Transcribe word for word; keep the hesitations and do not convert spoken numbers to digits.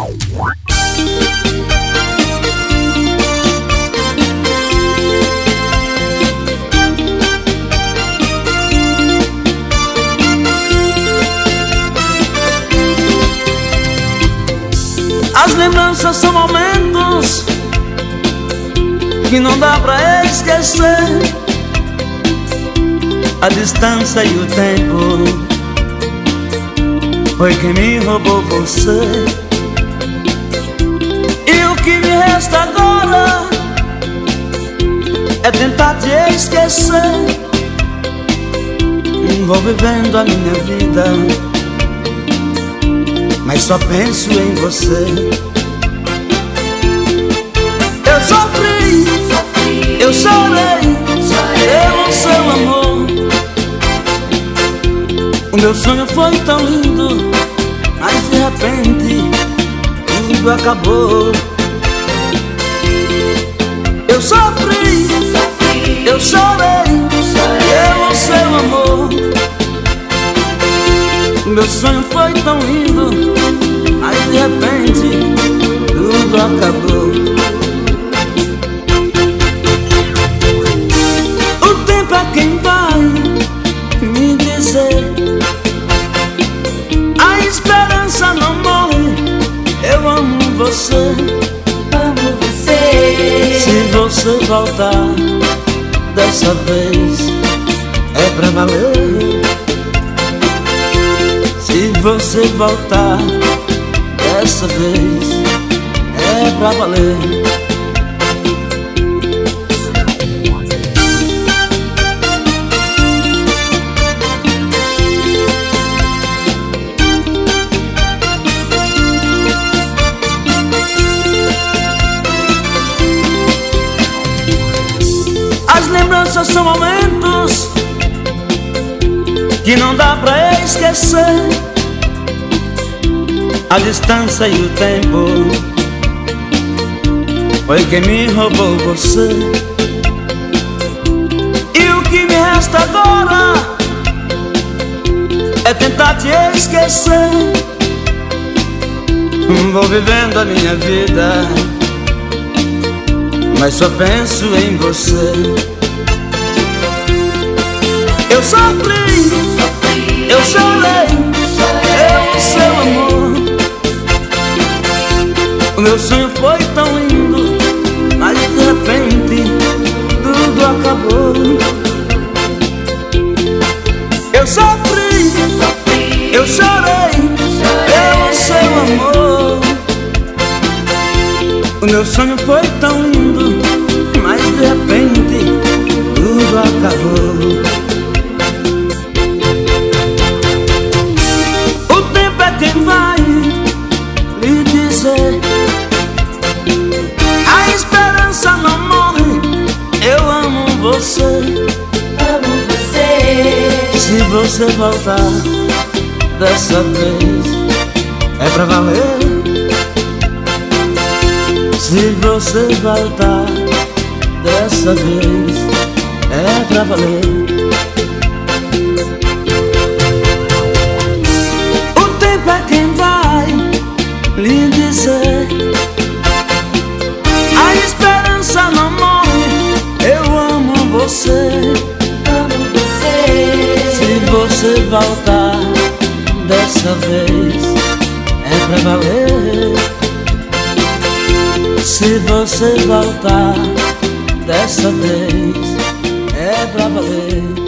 As lembranças são momentos que não dá pra esquecer. A distância e o tempo foi quem me roubou você. E o que me resta agora é tentar te esquecer. Vou vivendo a minha vida, mas só penso em você. Eu sofri, sofri eu chorei, chorei pelo seu amor. O meu sonho foi tão lindo, mas de repente tudo acabou. Eu sofri, sofri eu chorei, chorei pelo seu amor. O meu sonho foi tão lindo, mas de repente tudo acabou. O tempo é quem vai me dizer: a esperança não morre. Eu amo você, amo você. Se você voltar dessa vez é pra valer. Se você voltar dessa vez é pra valer. As lembranças são momentos que não dá pra esquecer. A distância e o tempo foi quem me roubou você. E o que me resta agora é tentar te esquecer. Vou vivendo a minha vida, mas só penso em você. Eu sofri, sofri eu chorei, chorei pelo seu amor. O meu sonho foi tão lindo, mas de repente tudo acabou. Eu sofri, sofri eu chorei, chorei pelo seu amor. O meu sonho foi tão lindo, mas de repente tudo acabou. O tempo é quem vai lhe dizer: a esperança não morre. Eu amo você, amo você. Se você voltar dessa vez é pra valer. Se você voltar dessa vez é pra valer. O tempo é quem vai lhe dizer: a esperança não morre. Eu amo você, amo você. Se você voltar dessa vez é pra valer. Se você voltar dessa vez é pra valer.